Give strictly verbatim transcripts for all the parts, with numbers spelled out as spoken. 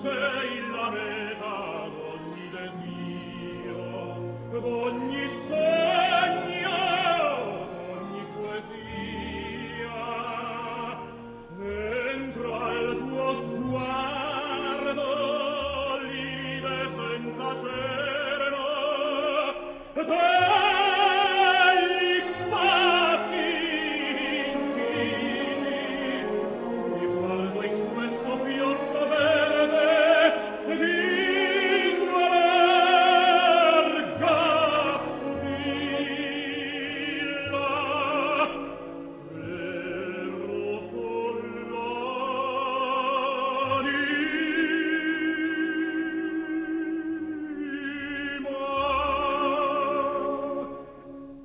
sei la meta d'ogni desio, d'ogni sogno, d'ogni poesia. Entro al tuo sguardo, live senza cenno, degli spazi infiniti, mi guardo in questo fiordo verde, lingua larga, villa, vero l'anima.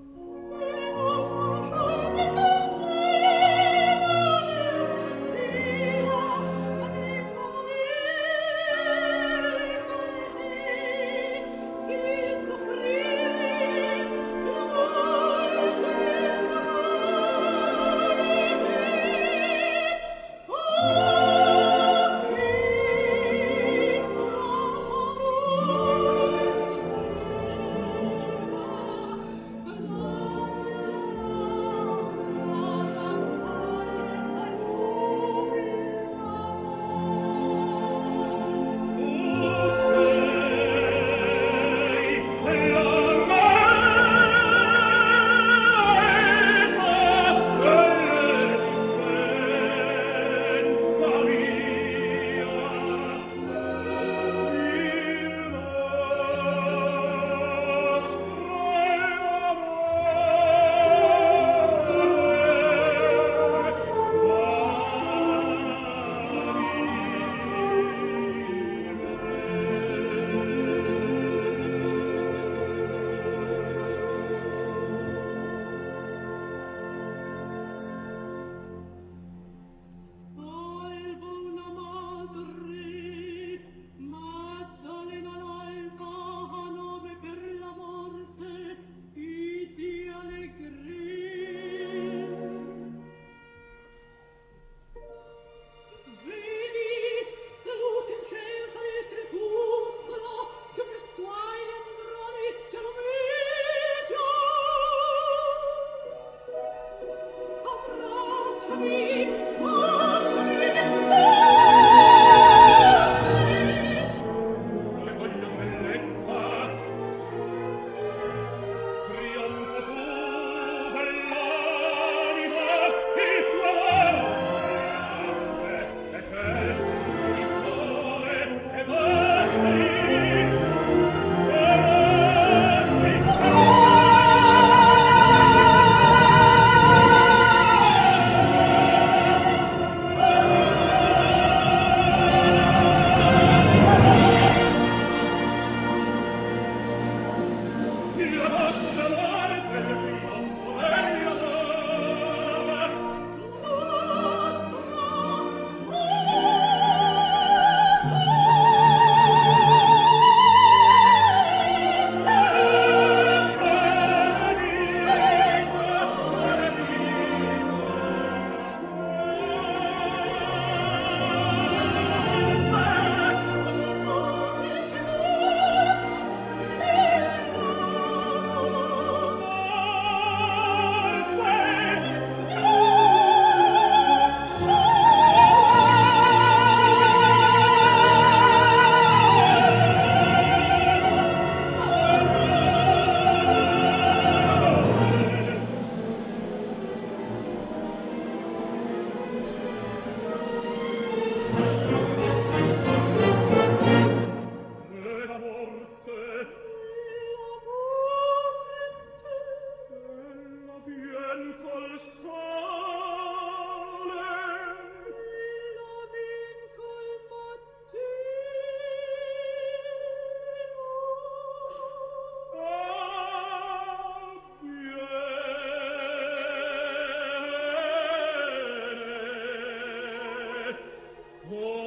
Salvo una madre, Maddalena l'alba, a nome per la morte, iti allegri. Vedi, la luce incensa il crepuscolo, che per suoi lembroni c'è l'omedio. Abbracciami, baciami, le voglio bellezza, trionfo tu dell'anima, il tuo amore, e certo il sole, e basti, e basti. La vostra morte, il trionfo dell'amore. La morte, la morte, ella vien col sole, ella vien col mattino. Ah, viene,